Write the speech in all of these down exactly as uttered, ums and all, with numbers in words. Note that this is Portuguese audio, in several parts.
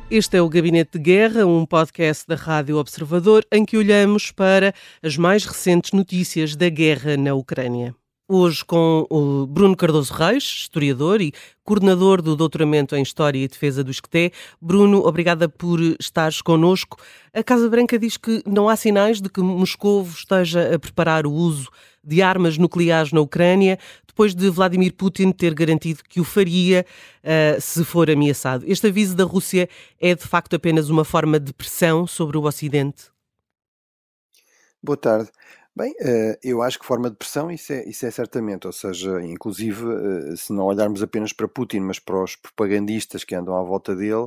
Este é o Gabinete de Guerra, um podcast da Rádio Observador, em que olhamos para as mais recentes notícias da guerra na Ucrânia. Hoje com o Bruno Cardoso Reis, historiador e coordenador do doutoramento em História e Defesa do ISCTE. Bruno, obrigada por estares connosco. A Casa Branca diz que não há sinais de que Moscovo esteja a preparar o uso de armas nucleares na Ucrânia, depois de Vladimir Putin ter garantido que o faria uh, se for ameaçado. Este aviso da Rússia é de facto apenas uma forma de pressão sobre o Ocidente? Boa tarde. Bem, eu acho que forma de pressão isso é, isso é certamente, ou seja, inclusive, se não olharmos apenas para Putin, mas para os propagandistas que andam à volta dele,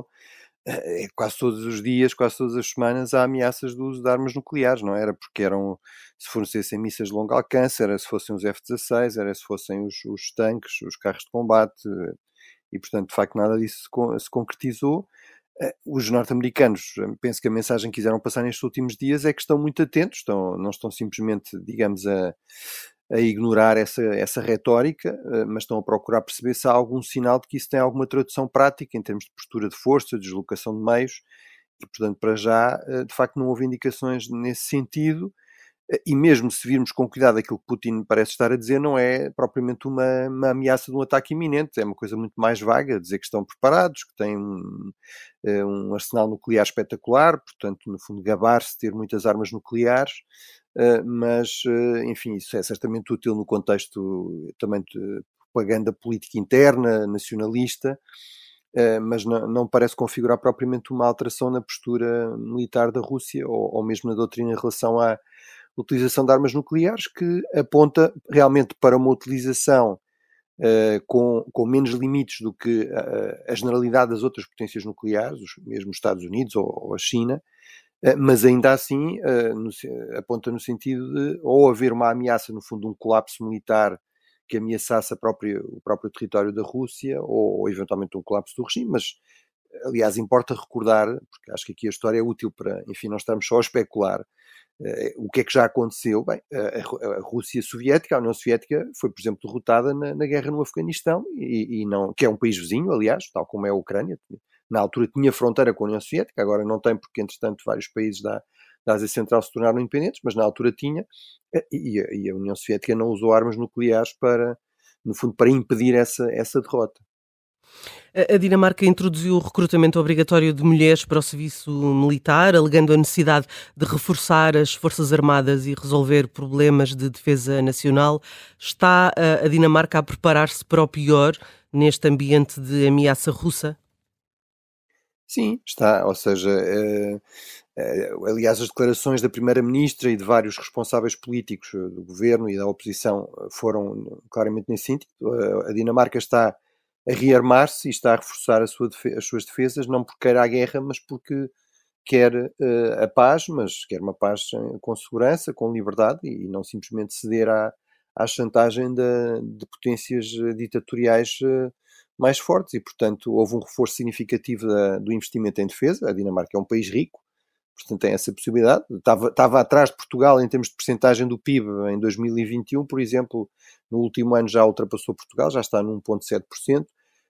é quase todos os dias, quase todas as semanas, há ameaças do uso de armas nucleares, não era? Porque eram, se fornecessem mísseis de longo alcance, era se fossem os F dezasseis, era se fossem os, os tanques, os carros de combate, e portanto, de facto, nada disso se, se concretizou. Os norte-americanos, penso que a mensagem que quiseram passar nestes últimos dias é que estão muito atentos, estão, não estão simplesmente, digamos, a, a ignorar essa, essa retórica, mas estão a procurar perceber se há algum sinal de que isso tem alguma tradução prática em termos de postura de força, de deslocação de meios, e portanto para já, de facto, não houve indicações nesse sentido. E mesmo se virmos com cuidado aquilo que Putin parece estar a dizer, não é propriamente uma, uma ameaça de um ataque iminente, é uma coisa muito mais vaga, dizer que estão preparados, que têm um, um arsenal nuclear espetacular, portanto, no fundo, gabar-se de ter muitas armas nucleares, mas, enfim, isso é certamente útil no contexto também de propaganda política interna, nacionalista, mas não, não parece configurar propriamente uma alteração na postura militar da Rússia, ou, ou mesmo na doutrina em relação à utilização de armas nucleares, que aponta realmente para uma utilização uh, com, com menos limites do que uh, a generalidade das outras potências nucleares, os, mesmo os Estados Unidos ou, ou a China, uh, mas ainda assim uh, no, aponta no sentido de ou haver uma ameaça, no fundo, um colapso militar que ameaçasse a própria, o próprio território da Rússia, ou, ou eventualmente um colapso do regime, mas aliás importa recordar, porque acho que aqui a história é útil para, enfim, não estarmos só a especular. Uh, o que é que já aconteceu? Bem, a, a Rússia Soviética, a União Soviética, foi, por exemplo, derrotada na, na guerra no Afeganistão, e, e não, que é um país vizinho, aliás, tal como é a Ucrânia. Na altura tinha fronteira com a União Soviética, agora não tem, porque, entretanto, vários países da, da Ásia Central se tornaram independentes, mas na altura tinha, e, e, a, e a União Soviética não usou armas nucleares para, no fundo, para impedir essa, essa derrota. A Dinamarca introduziu o recrutamento obrigatório de mulheres para o serviço militar, alegando a necessidade de reforçar as Forças Armadas e resolver problemas de defesa nacional. Está a Dinamarca a preparar-se para o pior neste ambiente de ameaça russa? Sim, está. Ou seja, é, é, aliás, as declarações da Primeira-Ministra e de vários responsáveis políticos do governo e da oposição foram claramente nesse sentido. A Dinamarca está a rearmar-se e está a reforçar a sua defe- as suas defesas, não porque queira a guerra, mas porque quer uh, a paz, mas quer uma paz com segurança, com liberdade, e não simplesmente ceder à, à chantagem de, de potências ditatoriais uh, mais fortes. E, portanto, houve um reforço significativo da, do investimento em defesa. A Dinamarca é um país rico, portanto tem essa possibilidade. Estava, estava atrás de Portugal em termos de percentagem do P I B em dois mil e vinte e um, por exemplo, no último ano já ultrapassou Portugal, já está no um vírgula sete por cento.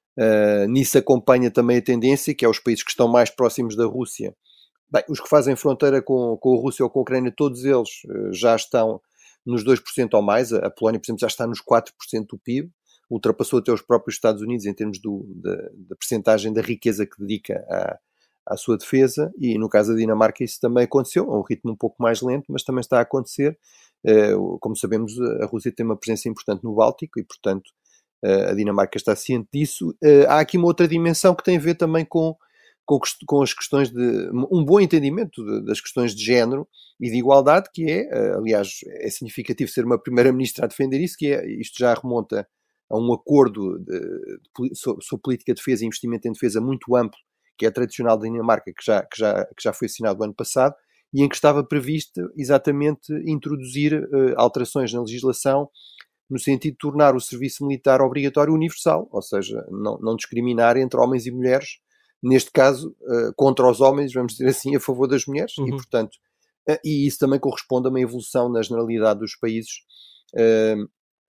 Uh, nisso acompanha também a tendência, que é os países que estão mais próximos da Rússia. Bem, os que fazem fronteira com, com a Rússia ou com a Ucrânia, todos eles uh, já estão nos dois por cento ou mais. A, a Polónia, por exemplo, já está nos quatro por cento do P I B, ultrapassou até os próprios Estados Unidos em termos do, da, da percentagem da riqueza que dedica à, à sua defesa, e no caso da Dinamarca isso também aconteceu, a um ritmo um pouco mais lento, mas também está a acontecer. Uh, como sabemos, a Rússia tem uma presença importante no Báltico e, portanto, a Dinamarca está ciente disso. Há aqui uma outra dimensão que tem a ver também com, com, com as questões de um bom entendimento de, das questões de género e de igualdade, que é, aliás, é significativo ser uma primeira-ministra a defender isso, que é, isto já remonta a um acordo de, de, sobre, sobre política de defesa e investimento em defesa muito amplo, que é tradicional da Dinamarca, que já, que já, que já foi assinado o ano passado, e em que estava previsto exatamente introduzir uh, alterações na legislação no sentido de tornar o serviço militar obrigatório universal, ou seja, não, não discriminar entre homens e mulheres, neste caso, uh, contra os homens, vamos dizer assim, a favor das mulheres, uhum. E, portanto, uh, e isso também corresponde a uma evolução na generalidade dos países, uh,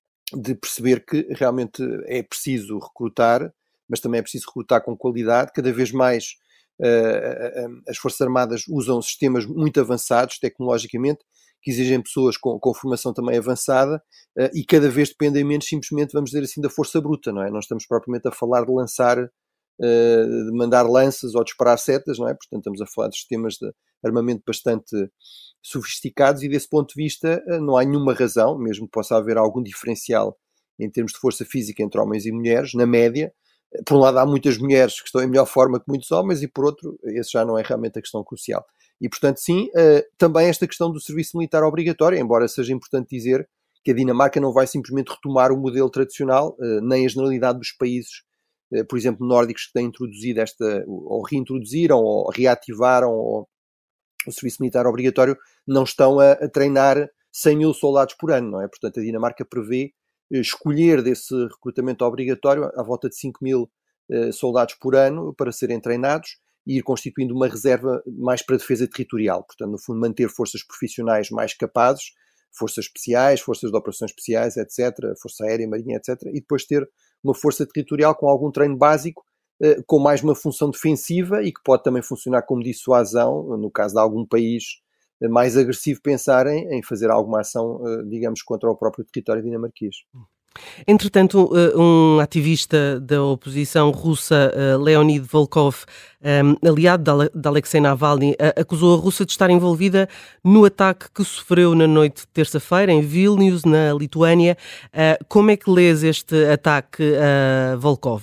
de perceber que realmente é preciso recrutar, mas também é preciso recrutar com qualidade, cada vez mais uh, as Forças Armadas usam sistemas muito avançados tecnologicamente, que exigem pessoas com, com formação também avançada, uh, e cada vez dependem menos, simplesmente, vamos dizer assim, da força bruta, não é? Não estamos propriamente a falar de lançar, uh, de mandar lanças ou disparar setas, não é? Portanto, estamos a falar de sistemas de armamento bastante sofisticados e, desse ponto de vista, uh, não há nenhuma razão, mesmo que possa haver algum diferencial em termos de força física entre homens e mulheres, na média. Por um lado, há muitas mulheres que estão em melhor forma que muitos homens, e por outro, esse já não é realmente a questão crucial. E, portanto, sim, também esta questão do serviço militar obrigatório, embora seja importante dizer que a Dinamarca não vai simplesmente retomar o modelo tradicional, nem a generalidade dos países, por exemplo, nórdicos, que têm introduzido esta, ou reintroduziram, ou reativaram ou, o serviço militar obrigatório, não estão a, a treinar cem mil soldados por ano, não é? Portanto, a Dinamarca prevê escolher desse recrutamento obrigatório à volta de cinco mil soldados por ano para serem treinados, e ir constituindo uma reserva mais para a defesa territorial. Portanto, no fundo, manter forças profissionais mais capazes, forças especiais, forças de operações especiais, etcétera, força aérea, marinha, etcétera, e depois ter uma força territorial com algum treino básico, eh, com mais uma função defensiva e que pode também funcionar como dissuasão, no caso de algum país eh, mais agressivo pensar em, em fazer alguma ação, eh, digamos, contra o próprio território dinamarquês. Entretanto, um ativista da oposição russa, Leonid Volkov, aliado de Alexei Navalny, acusou a Rússia de estar envolvida no ataque que sofreu na noite de terça-feira em Vilnius, na Lituânia. Como é que lês este ataque a Volkov?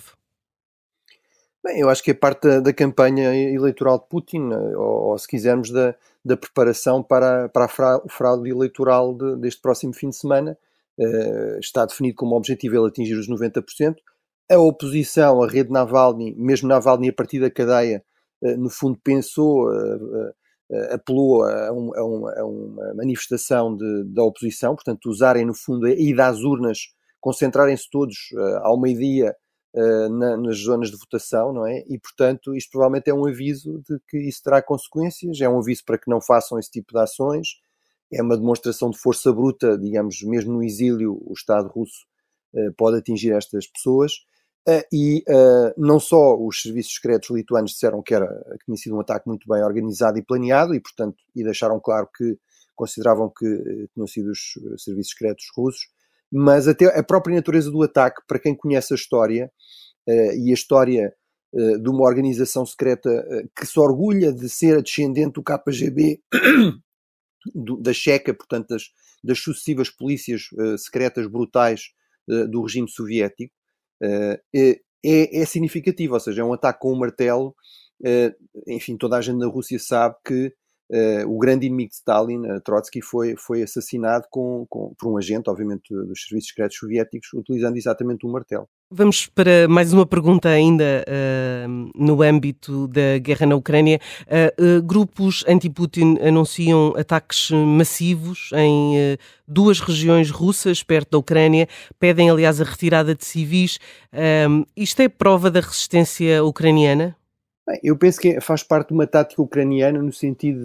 Bem, eu acho que é parte da, da campanha eleitoral de Putin, ou, ou se quisermos, da, da preparação para, para a fraude eleitoral de, deste próximo fim de semana. Uh, está definido como objetivo ele atingir os noventa por cento. A oposição, a rede Navalny, mesmo Navalny a partir da cadeia, uh, no fundo pensou, uh, uh, apelou a, um, a, um, a uma manifestação de, da oposição, portanto usarem no fundo a ida às urnas, concentrarem-se todos uh, ao meio-dia uh, na, nas zonas de votação, não é? E portanto isto provavelmente é um aviso de que isso terá consequências, é um aviso para que não façam esse tipo de ações. É uma demonstração de força bruta, digamos, mesmo no exílio o Estado russo uh, pode atingir estas pessoas, uh, e uh, não só os serviços secretos lituanos disseram que, era, que tinha sido um ataque muito bem organizado e planeado, e portanto, e deixaram claro que consideravam que uh, tinham sido os serviços secretos russos, mas até a própria natureza do ataque, para quem conhece a história, uh, e a história uh, de uma organização secreta uh, que se orgulha de ser a descendente do K G B, Do, da Checa, portanto das, das sucessivas polícias uh, secretas brutais uh, do regime soviético, uh, é, é significativo, ou seja, é um ataque com um martelo. Uh, enfim, toda a gente na Rússia sabe que uh, o grande inimigo de Stalin, uh, Trotsky, foi, foi assassinado com, com, por um agente, obviamente, dos serviços secretos soviéticos, utilizando exatamente um martelo. Vamos para mais uma pergunta ainda uh, no âmbito da guerra na Ucrânia. Uh, uh, grupos anti-Putin anunciam ataques massivos em uh, duas regiões russas perto da Ucrânia, pedem aliás a retirada de civis. Uh, isto é prova da resistência ucraniana? Bem, eu penso que faz parte de uma tática ucraniana no sentido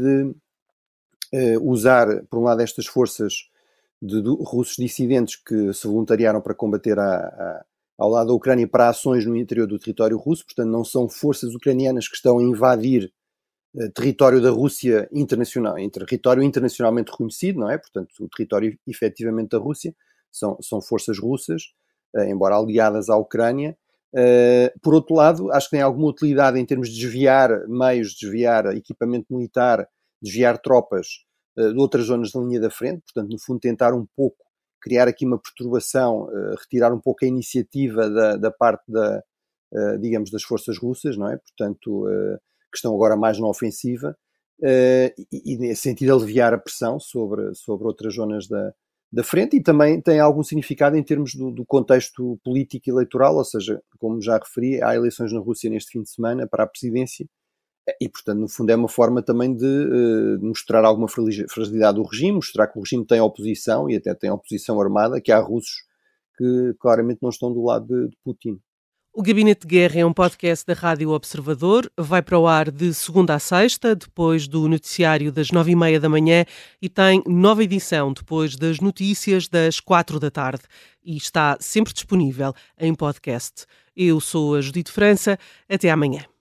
de uh, usar, por um lado, estas forças de, de russos dissidentes que se voluntariaram para combater a, a ao lado da Ucrânia para ações no interior do território russo, portanto não são forças ucranianas que estão a invadir uh, território da Rússia internacional, território internacionalmente reconhecido, não é? Portanto, o território efetivamente da Rússia, são, são forças russas, uh, embora aliadas à Ucrânia. Uh, por outro lado, acho que tem alguma utilidade em termos de desviar meios, desviar equipamento militar, desviar tropas uh, de outras zonas da linha da frente, portanto, no fundo, tentar um pouco criar aqui uma perturbação, uh, retirar um pouco a iniciativa da, da parte da, uh, digamos, das forças russas, não é? Portanto, uh, que estão agora mais na ofensiva, uh, e, e nesse sentido aliviar a pressão sobre, sobre outras zonas da, da frente, e também tem algum significado em termos do, do contexto político e eleitoral, ou seja, como já referi, há eleições na Rússia neste fim de semana para a presidência, e, portanto, no fundo é uma forma também de uh, mostrar alguma fragilidade do regime, mostrar que o regime tem oposição, e até tem oposição armada, que há russos que claramente não estão do lado de, de Putin. O Gabinete de Guerra é um podcast da Rádio Observador, vai para o ar de segunda a sexta, depois do noticiário das nove e meia da manhã, e tem nova edição depois das notícias das quatro da tarde, e está sempre disponível em podcast. Eu sou a Judite França, até amanhã.